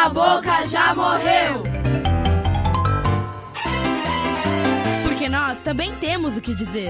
a boca já morreu. Porque nós também temos o que dizer.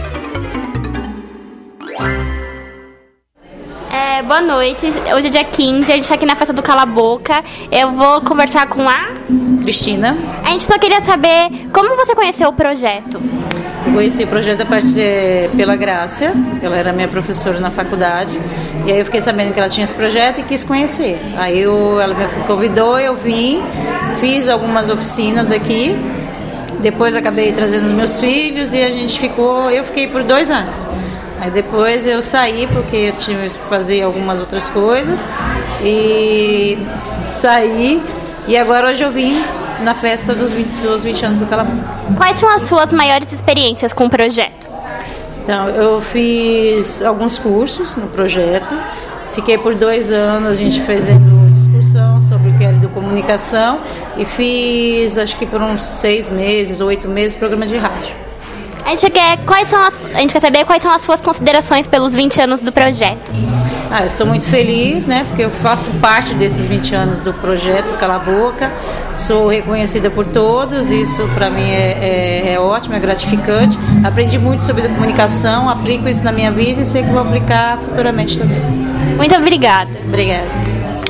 Boa noite, hoje é dia 15, a gente está aqui na festa do Cala a Boca. Eu vou conversar com a Cristina. A gente só queria saber como você conheceu o projeto. Eu conheci o projeto pela Grácia, ela era minha professora na faculdade, e aí eu fiquei sabendo que ela tinha esse projeto e quis conhecer. Aí ela me convidou, eu vim, fiz algumas oficinas aqui, depois acabei trazendo os meus filhos e eu fiquei por 2 anos. Aí depois eu saí porque eu tinha que fazer algumas outras coisas e saí, e agora hoje eu vim na festa dos 20 anos do Cala a Boca. Quais são as suas maiores experiências com o projeto? Então, eu fiz alguns cursos no projeto, fiquei por 2 anos, a gente fazendo discussão sobre o que era comunicação, e fiz, acho que por uns 6 meses ou 8 meses, programa de rádio. A gente quer saber quais são as suas considerações pelos 20 anos do projeto. Eu estou muito feliz, né, porque eu faço parte desses 20 anos do projeto Cala a Boca, sou reconhecida por todos, isso para mim é ótimo, é gratificante. Aprendi muito sobre comunicação, aplico isso na minha vida e sei que vou aplicar futuramente também. Muito obrigada. Obrigada.